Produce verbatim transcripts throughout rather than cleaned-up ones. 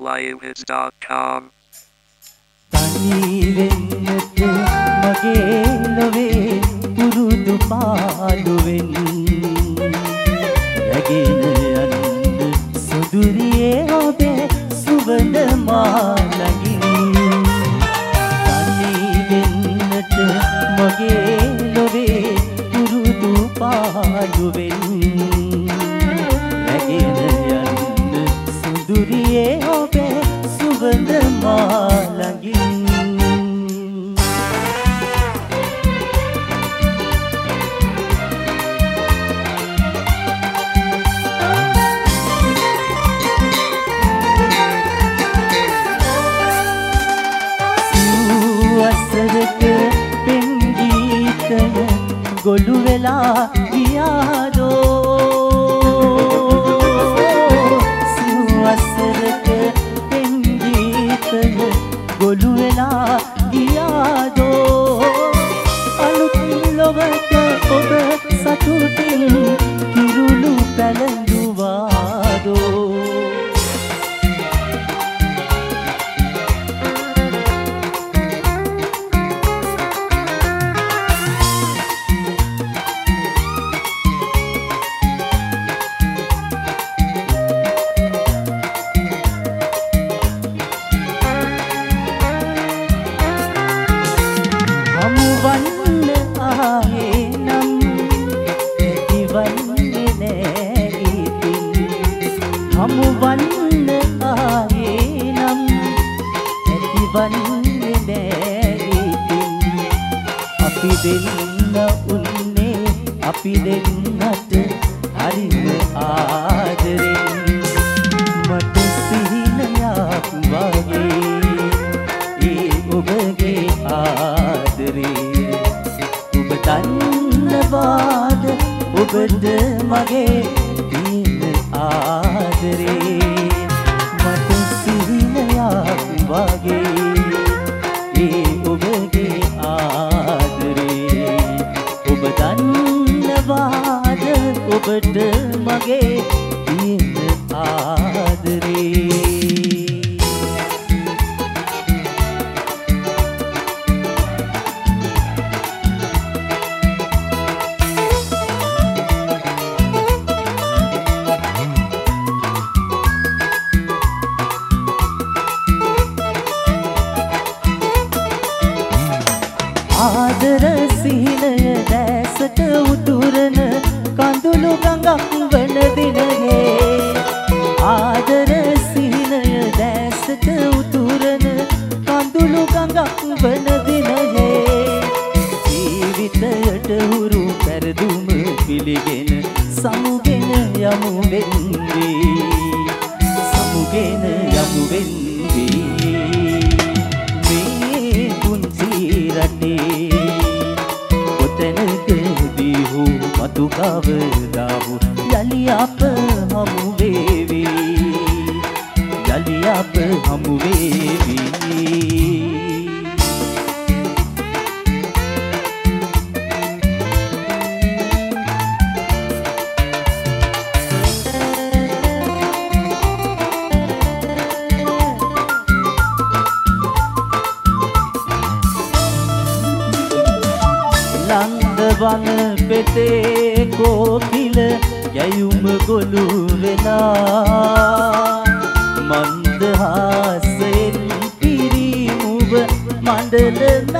liveits dot com. තනි වෙන්නට මගේ ලොවේ පුරුදු පාළුවෙන් රැගෙන යන්න සුදුරියේ ඔබේ සුවඳ මාළඟින් තනි වෙන්නට මගේ ලොවේ පුරුදු පාළුවෙන් රැගෙන යන්න සුදුරියේ ඔබේ සුවඳ මාළඟින් ගොළු වෙලා ගියාදෝ සිව්වසරක පෙම් ගීතය ගොළු වෙලා ගියාදෝ අලුත් ලොවක ඔබ සතුටින් කිරුළු පැලඳුවාදෝ හමු වන්න ආයේ නම් ඇතිවන්නේ නෑ ඉතින් අපි දෙන්න උන්නේ අපි දෙන්නට හරිම ආදරෙන් මට සිහිනයක් වගේ ඒ ඔබගේ ආදරේ ඔබ දන්නවාද ඔබද මගේ ආදරේ මට සිහිනයක් වගේ ඒ ඔබගේ ආදරේ ඔබ දන්නවාද ඔබට මගේ තියෙන ආදරේ ආදර සිහිනය දැසට උතුරන කඳුළු ගඟක් වන දිනයේ ආදර සිහිනය දැසට උතුරන කඳුළු ගඟක් වන දිනයේ ජීවිතයට හුරු පෙරදුම පිළිගෙන සමුගෙන යමු වෙන්නේ සමුගෙන යමු වෙන්නේ මේ පුංචි රටේ කොතැනකදී හෝ මතු කවදා හෝ යලි අප හමු වේවි යලි අප හමු වේවි වන පෙතේ කෝකිල යයුම ගොළු වෙලා මන්දහාසෙන් පිරිමුව මණ්ඩල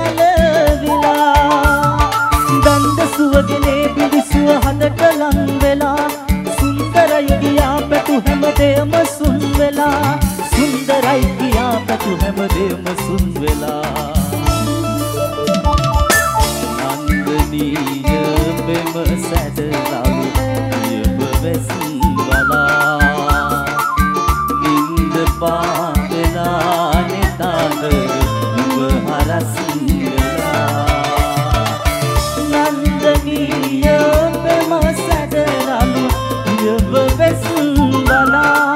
මැලවිලා දණ්ඩ සුවගෙනේ පිළිසුව හදට ලං වෙලා සුන්දරයි කියා පැතු හැමදේම සුන් වෙලා සුන්දරයි කියා පැතු හැමදේම සුන් වෙලා බෙම සැදලාලු යබ වැසිවලා නින්ද පාවෙලා නෙතාද නුඹ හරසිලා නන්දනීය බෙම සැදලාලු යබ වැසිවලා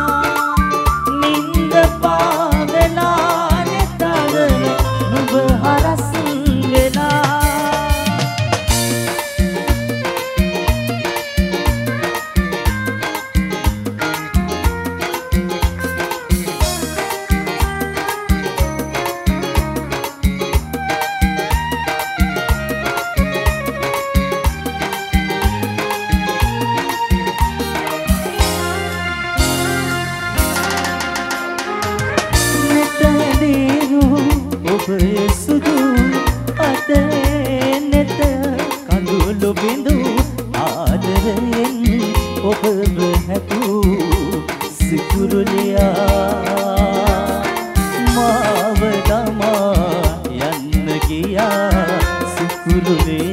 නින්ද පාවෙලා නෙතාද නුඹ හරසිලා ඔබේ සුදු අතේ නෙත කඳුළු බිඳු ආදරයෙන් ඔබව හැපූ සිකුරුලියා මාව දමා යන්න ගියා සිකුරුලියා